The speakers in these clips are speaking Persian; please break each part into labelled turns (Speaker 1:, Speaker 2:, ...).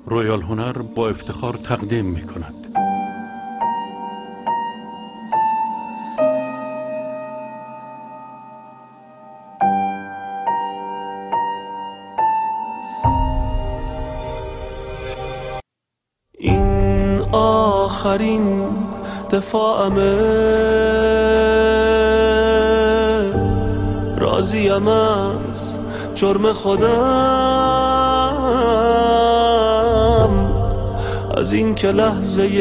Speaker 1: رویال هنر با افتخار تقدیم می کند.
Speaker 2: این آخرین دفاعمه، راضیم از جرم خودم، از این که لحظه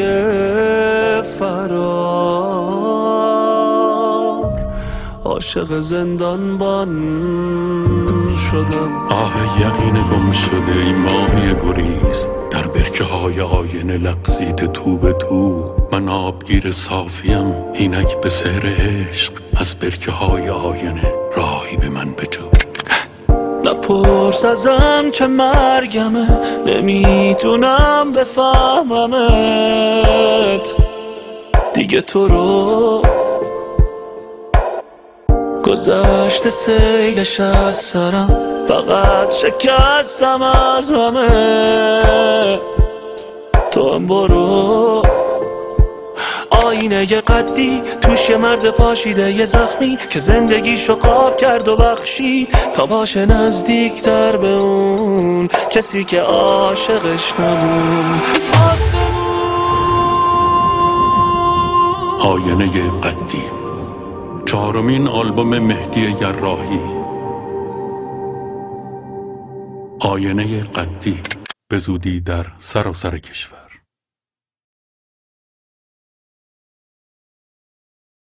Speaker 2: فرار عاشق زندانبان شدم.
Speaker 1: آه یقین گم شده ای ماهی گریز، در برکه های آینه لغزیده تو به تو. من آبگیر صافیم اینک به سحر عشق، از برکه های آینه راهی به من بجو.
Speaker 2: نپرس ازم چه مرگمه، نمیتونم بفهممت دیگه. تو رو گذشته سیلش از سرم، فقط شکستم از همه. تو هم برو، آینه ی قدی توش یه مرد پاشیده یه زخمی که زندگیشو قاب کرد و بخشید تا باشه نزدیکتر به اون کسی که عاشقش نبود.
Speaker 1: آینه ی قدی، 4مین آلبوم مهدی جراحی. آینه قدی به زودی در سراسر کشور.